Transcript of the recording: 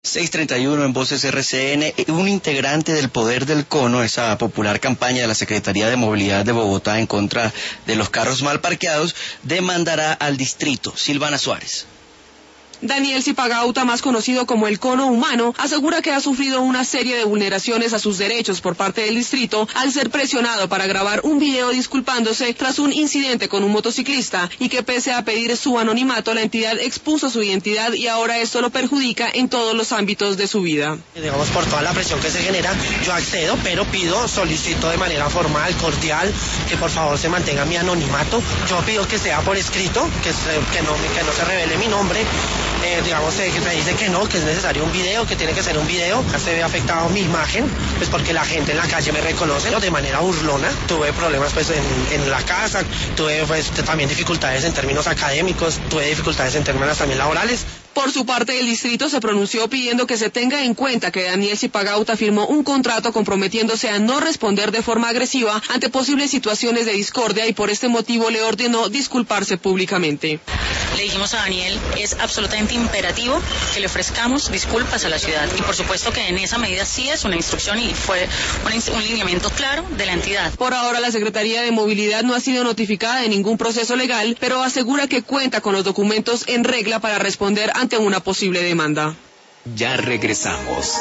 6:31 en Voces RCN. Un integrante del Poder del Cono, esa popular campaña de la Secretaría de Movilidad de Bogotá en contra de los carros mal parqueados, demandará al distrito. Silvana Suárez. Daniel Zipagauta, más conocido como el Cono Humano, asegura que ha sufrido una serie de vulneraciones a sus derechos por parte del distrito al ser presionado para grabar un video disculpándose tras un incidente con un motociclista, y que pese a pedir su anonimato, la entidad expuso su identidad y ahora esto lo perjudica en todos los ámbitos de su vida. Digamos, por toda la presión que se genera, yo accedo, pero solicito de manera formal, cordial, que por favor se mantenga mi anonimato. Yo pido que sea por escrito, que no se revele mi nombre. Digamos que me dice que no, que es necesario un video, que tiene que ser un video. Se ve afectado mi imagen, pues porque la gente en la calle me reconoce de manera burlona. Tuve problemas pues en la casa, tuve pues también dificultades en términos académicos, tuve dificultades en términos también laborales. Por su parte, el distrito se pronunció pidiendo que se tenga en cuenta que Daniel Zipagauta firmó un contrato comprometiéndose a no responder de forma agresiva ante posibles situaciones de discordia, y por este motivo le ordenó disculparse públicamente. Le dijimos a Daniel, es absolutamente imperativo que le ofrezcamos disculpas a la ciudad, y por supuesto que en esa medida sí es una instrucción y fue un lineamiento claro de la entidad. Por ahora la Secretaría de Movilidad no ha sido notificada de ningún proceso legal, pero asegura que cuenta con los documentos en regla para responder ante una posible demanda. Ya regresamos.